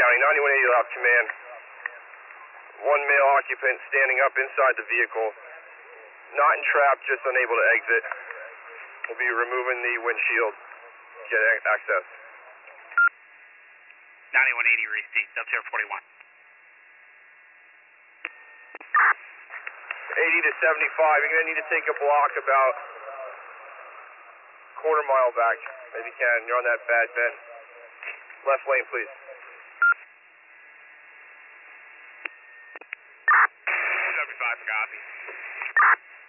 County, 9180 Loud Command. One male occupant standing up inside the vehicle, not entrapped, just unable to exit. We'll be removing the windshield, get access. 9180 receipt, Delta 41. 80 to 75, you're going to need to take a block about quarter mile back, if you can. You're on that bad bend. Left lane, please. 75, copy.